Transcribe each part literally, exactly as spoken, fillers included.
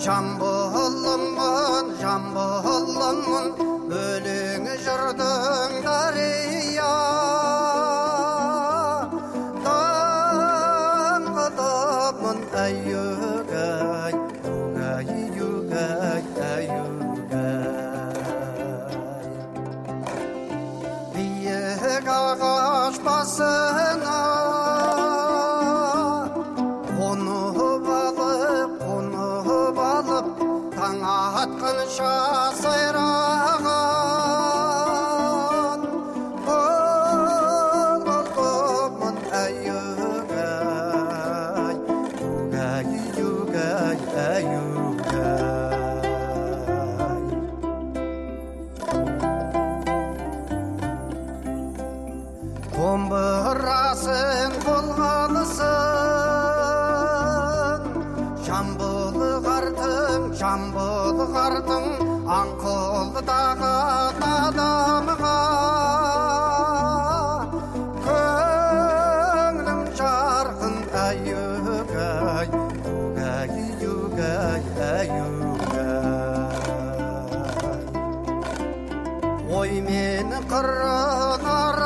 жамбылыммын жамбылыммын өлең жырдың дария даңғыдымын әйюгай югай югай әйюгай биік ағаш басына таң атқанша сайраған бұлбұлмын әйюгай югай югай әйюгай домбырасын қолғанысың жамбыл қардың жамбыл қардың аңқылдағы адамға көңілім жарқын әйюгай югай югай әйюгай ой мені қырын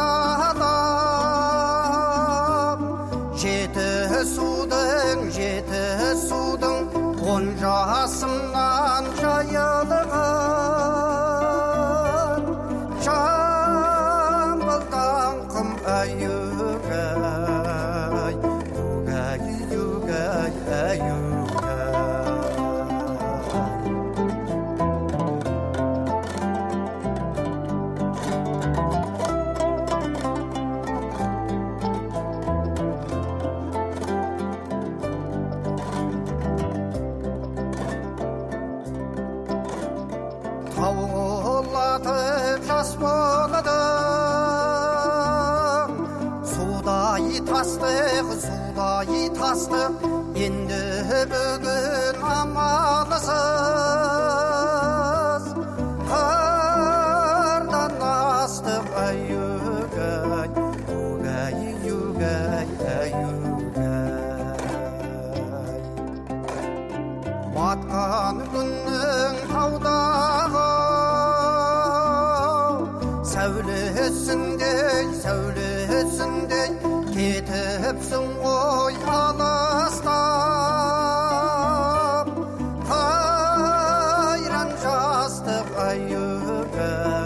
аралап жеті судың жеті судың он жасымнан жайылған жамбылдан қым әйюгай югай югай әйюгай таулатып жас болдым судай тастық судай тастық енді бүгін амалсыз қардан астық әйюгай югай югай әйюгай батқан күннің таудағы сәулесіндей сәулесіндей кетіпсің ғой алыстап қайран жастық әйюгай